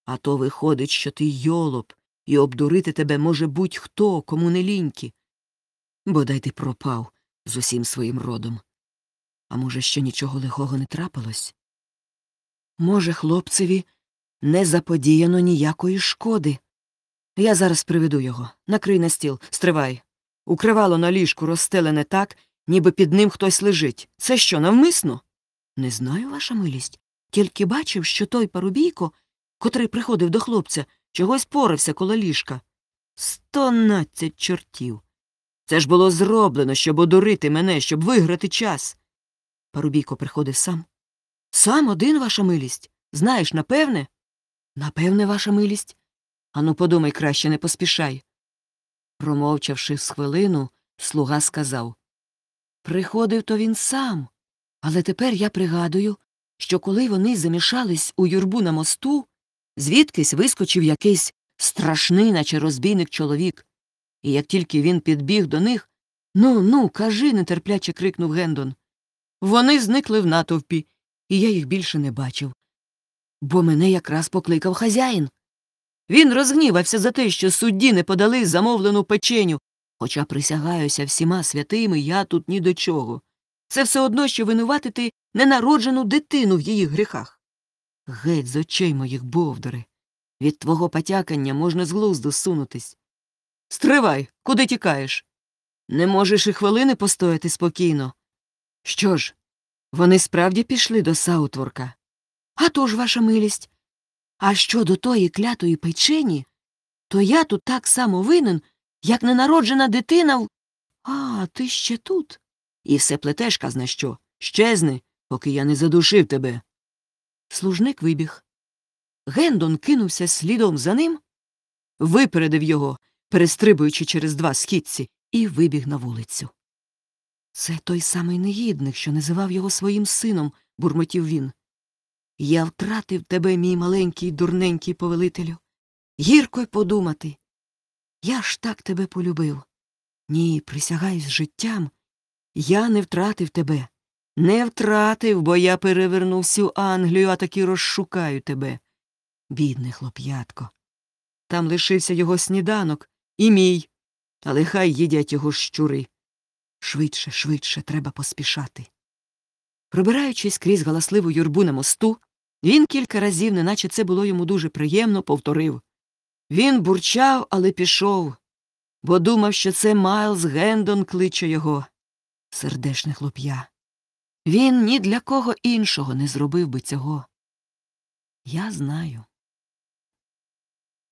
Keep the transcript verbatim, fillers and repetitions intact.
А то виходить, що ти йолоп, і обдурити тебе може будь-хто, кому не ліньки. Бодай ти пропав з усім своїм родом. А може, ще нічого лихого не трапилось? Може, хлопцеві не заподіяно ніякої шкоди. Я зараз приведу його. Накрий на стіл. Стривай. Укривало на ліжку розстелене так, ніби під ним хтось лежить. Це що, навмисно? Не знаю, ваша милість. Тільки бачив, що той парубійко, котрий приходив до хлопця, чогось порався коло ліжка. Стонадцять чортів. Це ж було зроблено, щоб одурити мене, щоб виграти час. Парубійко приходив сам. Сам один, ваша милість? Знаєш, напевне? Напевне, ваша милість. Ану, подумай краще, не поспішай. Промовчавши з хвилину, слуга сказав. Приходив то він сам. Але тепер я пригадую, що коли вони замішались у юрбу на мосту, звідкись вискочив якийсь страшний, наче розбійник чоловік. І як тільки він підбіг до них, «Ну, ну, кажи», – нетерпляче крикнув Гендон. Вони зникли в натовпі, і я їх більше не бачив. Бо мене якраз покликав хазяїн. Він розгнівався за те, що судді не подали замовлену печеню, хоча присягаюся всіма святими, я тут ні до чого. Це все одно, що винуватити ненароджену дитину в її гріхах. Геть з очей моїх, бовдуре. Від твого потякання можна з глузду сунутись. Стривай, куди тікаєш? Не можеш і хвилини постояти спокійно. Що ж, вони справді пішли до Саутворка? А то ж, ваша милість. А щодо тої клятої печені, то я тут так само винен, як ненароджена дитина в... А, ти ще тут? І все плетеш, казна що. Щезни, поки я не задушив тебе. Служник вибіг. Гендон кинувся слідом за ним, випередив його, перестрибуючи через два східці, і вибіг на вулицю. Це той самий негідник, що називав його своїм сином, бурмотів він. Я втратив тебе, мій маленький дурненький повелителю. Гірко й подумати. Я ж так тебе полюбив. Ні, присягаюсь життям. Я не втратив тебе. Не втратив, бо я переверну всю Англію, а таки розшукаю тебе. Бідне хлоп'ятко. Там лишився його сніданок і мій, але хай їдять його щури. Швидше, швидше, треба поспішати. Пробираючись крізь галасливу юрбу на мосту, він кілька разів, неначе це було йому дуже приємно, повторив. Він бурчав, але пішов, бо думав, що це Майлз Гендон кличе його. Сердешне хлоп'я. Він ні для кого іншого не зробив би цього. Я знаю.